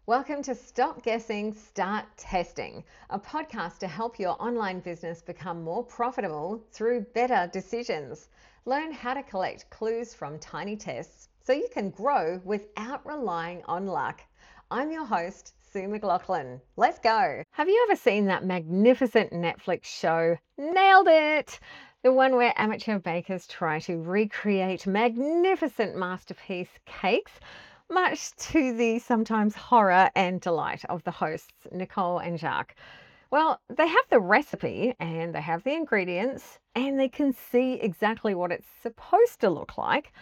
Welcome to Stop Guessing, Start Testing, a podcast to help your online business become more profitable through better decisions. Learn how to collect clues from tiny tests so you can grow without relying on luck. I'm your host, Sue McLaughlin. Let's go. Have you ever seen that magnificent Netflix show, Nailed It? The one where amateur bakers try to recreate magnificent masterpiece cakes, much to the sometimes horror and delight of the hosts, Nicole and Jacques. Well, they have the recipe and they have the ingredients and they can see exactly what it's supposed to look like,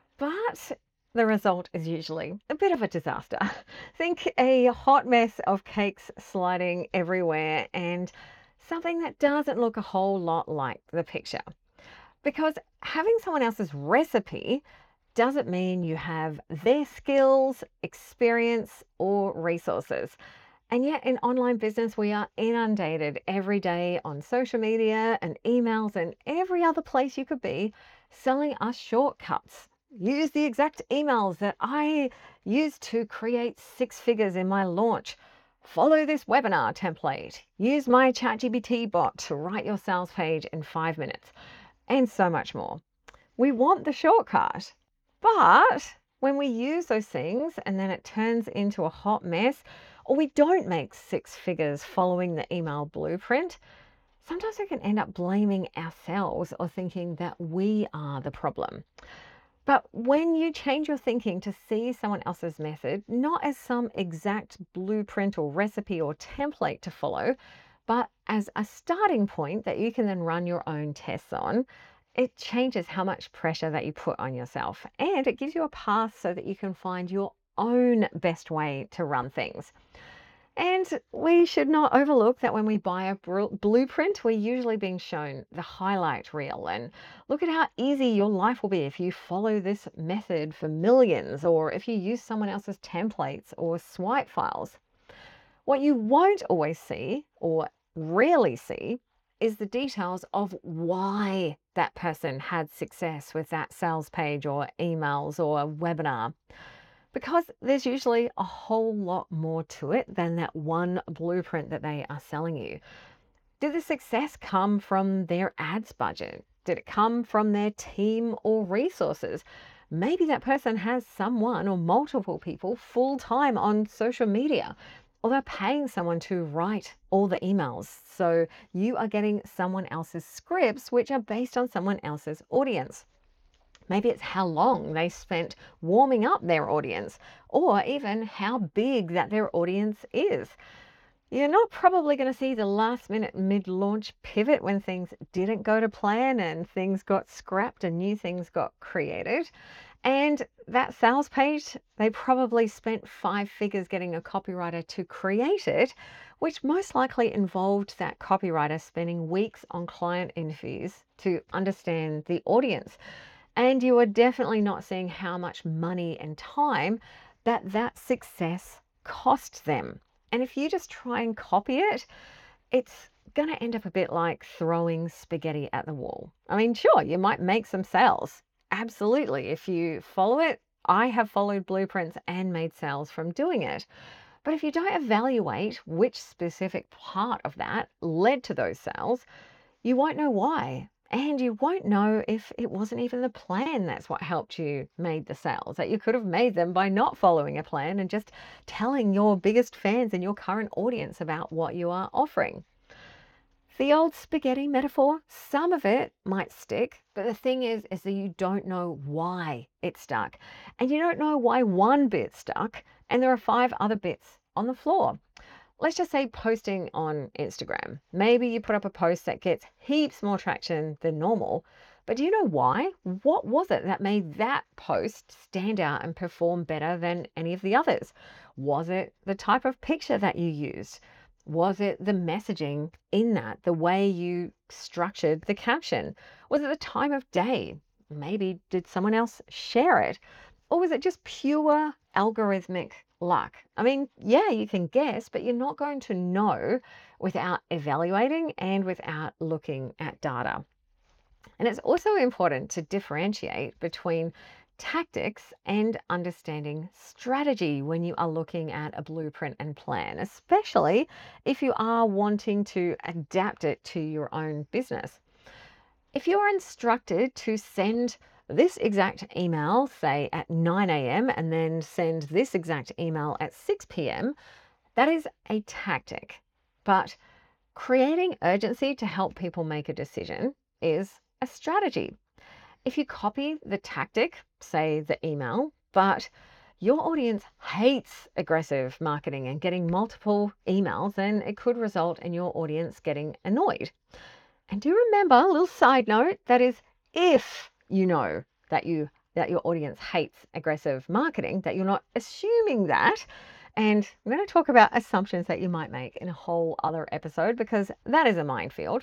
but the result is usually a bit of a disaster. Think a hot mess of cakes sliding everywhere and something that doesn't look a whole lot like the picture. Because having someone else's recipe doesn't mean you have their skills, experience, or resources. And yet, in online business, we are inundated every day on social media and emails and every other place you could be selling us shortcuts. Use the exact emails that I used to create 6 figures in my launch. Follow this webinar template. Use my ChatGPT bot to write your sales page in 5 minutes, and so much more. We want the shortcut. But when we use those things and then it turns into a hot mess, or we don't make 6 figures following the email blueprint, sometimes we can end up blaming ourselves or thinking that we are the problem. But when you change your thinking to see someone else's method, not as some exact blueprint or recipe or template to follow, but as a starting point that you can then run your own tests on, it changes how much pressure that you put on yourself, and it gives you a path so that you can find your own best way to run things. And we should not overlook that when we buy a blueprint, we're usually being shown the highlight reel. And look at how easy your life will be if you follow this method for millions, or if you use someone else's templates or swipe files. What you won't always see, or rarely see, is the details of why that person had success with that sales page or emails or a webinar. Because there's usually a whole lot more to it than that one blueprint that they are selling you. Did the success come from their ads budget? Did it come from their team or resources? Maybe that person has someone or multiple people full time on social media, or they're paying someone to write all the emails. So you are getting someone else's scripts, which are based on someone else's audience. Maybe it's how long they spent warming up their audience, or even how big that their audience is. You're not probably going to see the last minute mid-launch pivot when things didn't go to plan and things got scrapped and new things got created. And that sales page, they probably spent 5 figures getting a copywriter to create it, which most likely involved that copywriter spending weeks on client interviews to understand the audience. And you are definitely not seeing how much money and time that success cost them. And if you just try and copy it, it's going to end up a bit like throwing spaghetti at the wall. I mean, sure, you might make some sales. Absolutely. If you follow it, I have followed blueprints and made sales from doing it. But if you don't evaluate which specific part of that led to those sales, you won't know why. And you won't know if it wasn't even the plan that's what helped you made the sales, that you could have made them by not following a plan and just telling your biggest fans and your current audience about what you are offering. The old spaghetti metaphor, some of it might stick, but the thing is that you don't know why it stuck. And you don't know why one bit stuck and there are 5 other bits on the floor. Let's just say posting on Instagram. Maybe you put up a post that gets heaps more traction than normal, but do you know why? What was it that made that post stand out and perform better than any of the others? Was it the type of picture that you used? Was it the messaging in that, the way you structured the caption? Was it the time of day? Maybe did someone else share it? Or was it just pure algorithmic luck? I mean, yeah, you can guess, but you're not going to know without evaluating and without looking at data. And it's also important to differentiate between tactics and understanding strategy when you are looking at a blueprint and plan, especially if you are wanting to adapt it to your own business. If you're instructed to send this exact email, say at 9 a.m., and then send this exact email at 6 p.m., that is a tactic. But creating urgency to help people make a decision is a strategy. If you copy the tactic, say the email, but your audience hates aggressive marketing and getting multiple emails, then it could result in your audience getting annoyed. And do remember, a little side note, that is if you know that your audience hates aggressive marketing, that you're not assuming that. And I'm going to talk about assumptions that you might make in a whole other episode because that is a minefield.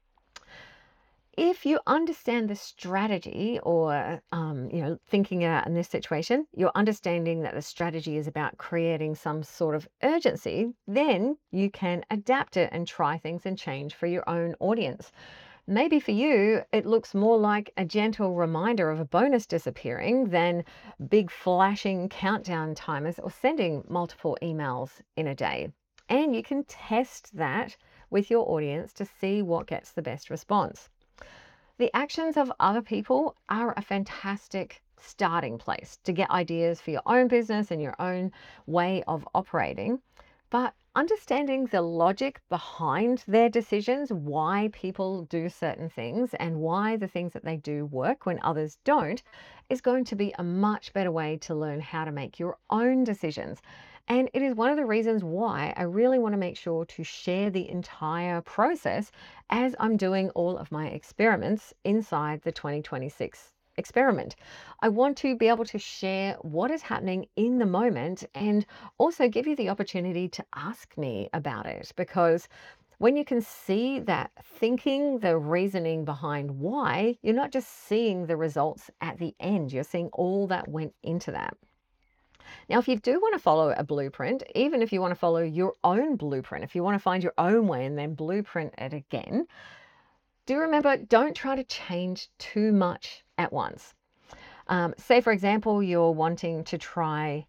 If you understand the strategy or, thinking out in this situation, you're understanding that the strategy is about creating some sort of urgency, then you can adapt it and try things and change for your own audience. Maybe for you, it looks more like a gentle reminder of a bonus disappearing than big flashing countdown timers or sending multiple emails in a day. And you can test that with your audience to see what gets the best response. The actions of other people are a fantastic starting place to get ideas for your own business and your own way of operating. But understanding the logic behind their decisions, why people do certain things and why the things that they do work when others don't, is going to be a much better way to learn how to make your own decisions. And it is one of the reasons why I really want to make sure to share the entire process as I'm doing all of my experiments inside the 2026 experiment. I want to be able to share what is happening in the moment and also give you the opportunity to ask me about it, because when you can see that thinking, the reasoning behind why, you're not just seeing the results at the end, you're seeing all that went into that. Now, if you do want to follow a blueprint, even if you want to follow your own blueprint, if you want to find your own way and then blueprint it again, do remember, don't try to change too much at once. Say, for example, you're wanting to try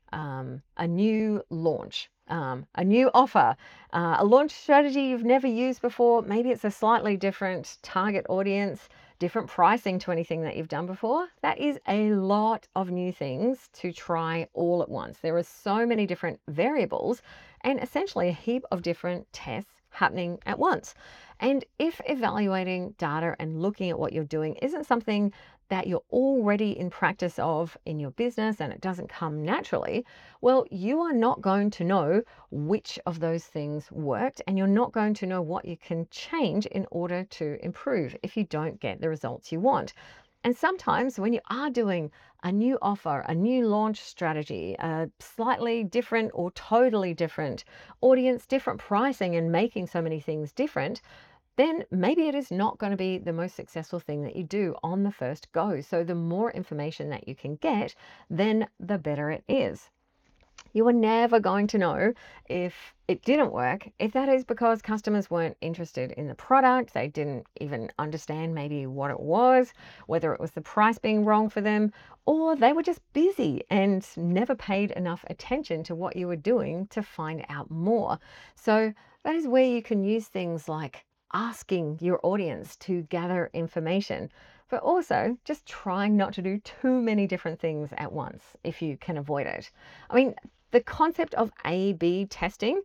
a new launch, a new offer, a launch strategy you've never used before. Maybe it's a slightly different target audience, different pricing to anything that you've done before. That is a lot of new things to try all at once. There are so many different variables and essentially a heap of different tests happening at once. And if evaluating data and looking at what you're doing isn't something that you're already in practice of in your business and it doesn't come naturally, well, you are not going to know which of those things worked, and you're not going to know what you can change in order to improve if you don't get the results you want. And sometimes when you are doing a new offer, a new launch strategy, a slightly different or totally different audience, different pricing, and making so many things different, then maybe it is not going to be the most successful thing that you do on the first go. So the more information that you can get, then the better it is. You are never going to know if it didn't work, if that is because customers weren't interested in the product, they didn't even understand maybe what it was, whether it was the price being wrong for them, or they were just busy and never paid enough attention to what you were doing to find out more. So that is where you can use things like asking your audience to gather information, but also just trying not to do too many different things at once if you can avoid it. I mean, the concept of A/B testing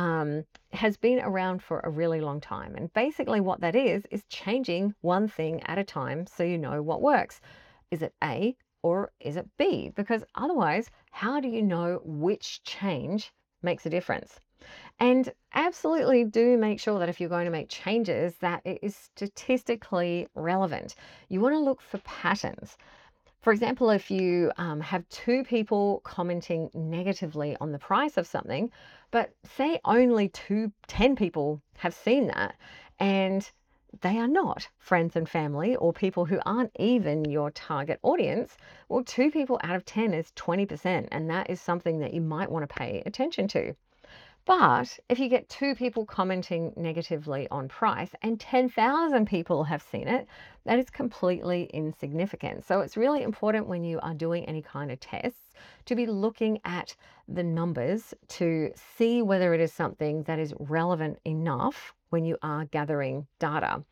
has been around for a really long time. And basically what that is changing one thing at a time so you know what works. Is it A or is it B? Because otherwise, how do you know which change makes a difference? And absolutely do make sure that if you're going to make changes, that it is statistically relevant. You want to look for patterns. For example, if you have two people commenting negatively on the price of something, but say only 10 people have seen that, and they are not friends and family or people who aren't even your target audience, well, 2 people out of 10 is 20%, and that is something that you might want to pay attention to. But if you get 2 people commenting negatively on price and 10,000 people have seen it, that is completely insignificant. So it's really important when you are doing any kind of tests to be looking at the numbers to see whether it is something that is relevant enough when you are gathering data.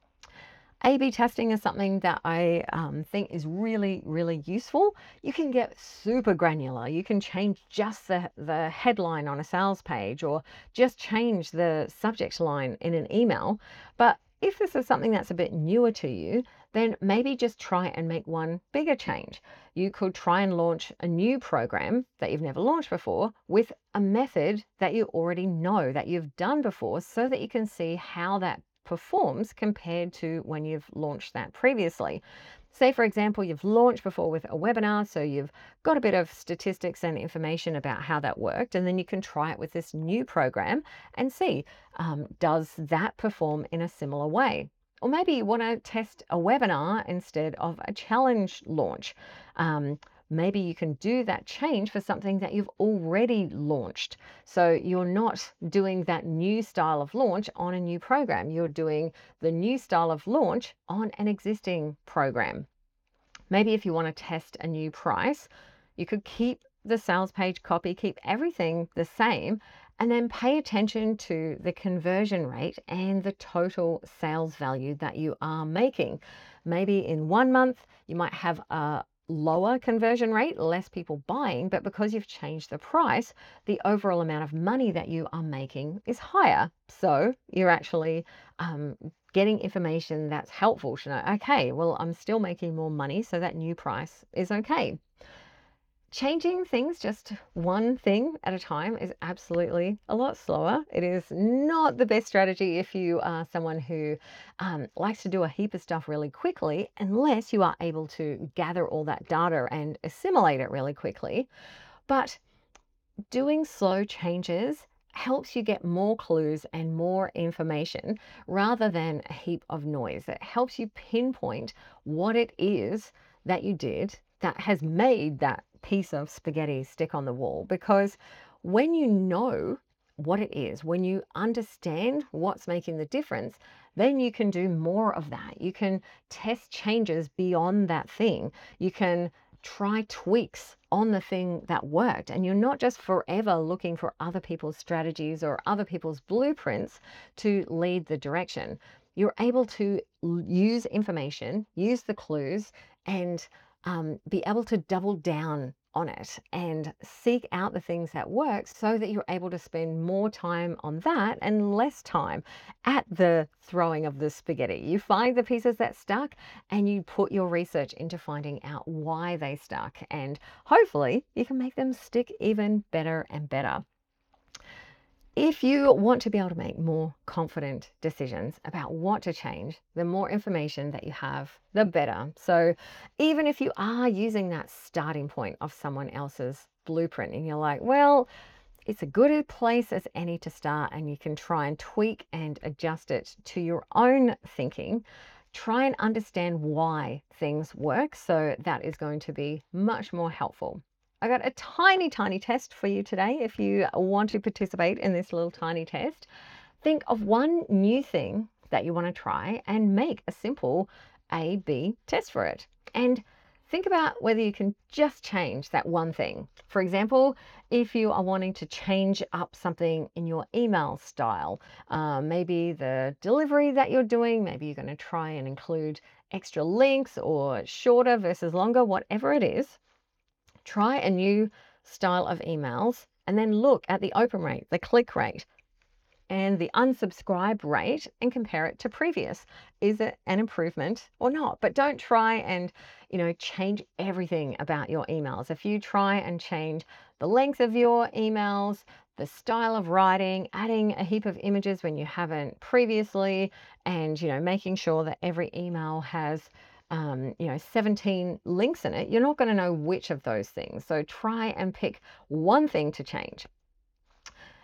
A/B testing is something that I think is really, really useful. You can get super granular. You can change just the headline on a sales page or just change the subject line in an email. But if this is something that's a bit newer to you, then maybe just try and make one bigger change. You could try and launch a new program that you've never launched before with a method that you already know that you've done before so that you can see how that performs compared to when you've launched that previously. Say, for example, you've launched before with a webinar, so you've got a bit of statistics and information about how that worked, and then you can try it with this new program and see, does that perform in a similar way? Or maybe you want to test a webinar instead of a challenge launch. Maybe you can do that change for something that you've already launched. So you're not doing that new style of launch on a new program. You're doing the new style of launch on an existing program. Maybe if you want to test a new price, you could keep the sales page copy, keep everything the same, and then pay attention to the conversion rate and the total sales value that you are making. Maybe in 1 month, you might have a lower conversion rate, less people buying, but because you've changed the price, the overall amount of money that you are making is higher. So you're actually getting information that's helpful to know, okay, well, I'm still making more money, so that new price is okay. Changing things just one thing at a time is absolutely a lot slower. It is not the best strategy if you are someone who likes to do a heap of stuff really quickly, unless you are able to gather all that data and assimilate it really quickly. But doing slow changes helps you get more clues and more information rather than a heap of noise. It helps you pinpoint what it is that you did that has made that piece of spaghetti stick on the wall. Because when you know what it is, when you understand what's making the difference, then you can do more of that. You can test changes beyond that thing. You can try tweaks on the thing that worked. And you're not just forever looking for other people's strategies or other people's blueprints to lead the direction. You're able to use information, use the clues, and be able to double down on it and seek out the things that work so that you're able to spend more time on that and less time at the throwing of the spaghetti. You find the pieces that stuck and you put your research into finding out why they stuck, and hopefully you can make them stick even better and better. If you want to be able to make more confident decisions about what to change, the more information that you have, the better. So even if you are using that starting point of someone else's blueprint and you're like, well, it's a good place as any to start, and you can try and tweak and adjust it to your own thinking, try and understand why things work. So that is going to be much more helpful. I got a tiny, tiny test for you today. If you want to participate in this little tiny test, think of one new thing that you want to try and make a simple A/B test for it. And think about whether you can just change that one thing. For example, if you are wanting to change up something in your email style, maybe the delivery that you're doing, maybe you're going to try and include extra links or shorter versus longer, whatever it is. Try a new style of emails and then look at the open rate, the click rate, and the unsubscribe rate and compare it to previous. Is it an improvement or not? But don't try and, change everything about your emails. If you try and change the length of your emails, the style of writing, adding a heap of images when you haven't previously, and, making sure that every email has 17 links in it, you're not going to know which of those things. So try and pick one thing to change.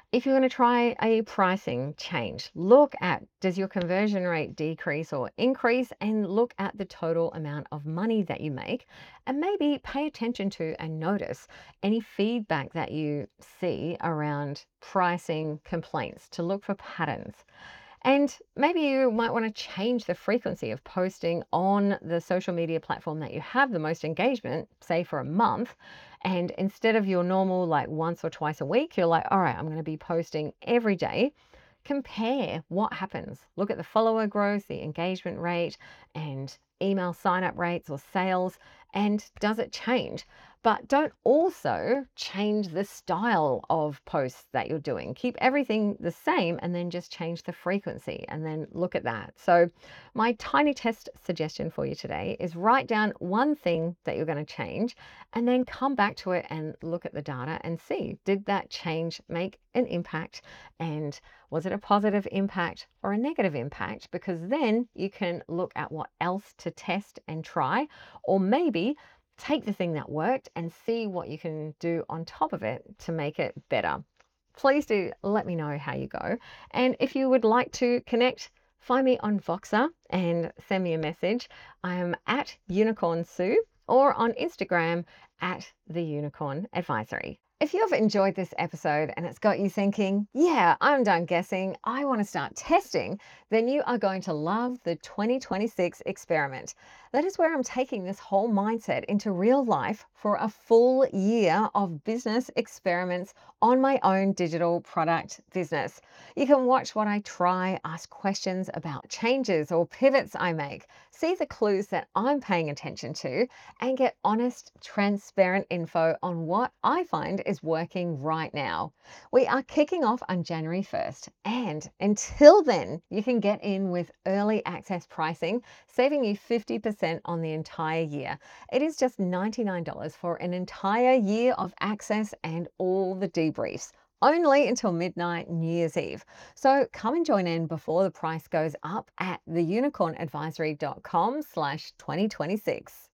If you're going to try a pricing change, look at, does your conversion rate decrease or increase, and look at the total amount of money that you make, and maybe pay attention to and notice any feedback that you see around pricing complaints to look for patterns. And maybe you might want to change the frequency of posting on the social media platform that you have the most engagement, say for a month. And instead of your normal, like once or twice a week, you're like, all right, I'm going to be posting every day. Compare what happens. Look at the follower growth, the engagement rate, and email sign up rates or sales. And does it change? But don't also change the style of posts that you're doing. Keep everything the same and then just change the frequency and then look at that. So, my tiny test suggestion for you today is write down one thing that you're going to change and then come back to it and look at the data and see, did that change make an impact, and was it a positive impact or a negative impact? Because then you can look at what else to test and try, or maybe take the thing that worked and see what you can do on top of it to make it better. Please do let me know how you go. And if you would like to connect, find me on Voxer and send me a message. I am at Unicorn Sue, or on Instagram at the Unicorn Advisory. If you've enjoyed this episode and it's got you thinking, yeah, I'm done guessing, I want to start testing, then you are going to love the 2026 experiment. That is where I'm taking this whole mindset into real life for a full year of business experiments on my own digital product business. You can watch what I try, ask questions about changes or pivots I make, see the clues that I'm paying attention to, and get honest, transparent info on what I find is working right now. We are kicking off on January 1st, and until then, you can get in with early access pricing, saving you 50% on the entire year. It is just $99 for an entire year of access and all the debriefs, only until midnight New Year's Eve. So come and join in before the price goes up at theunicornadvisory.com/2026.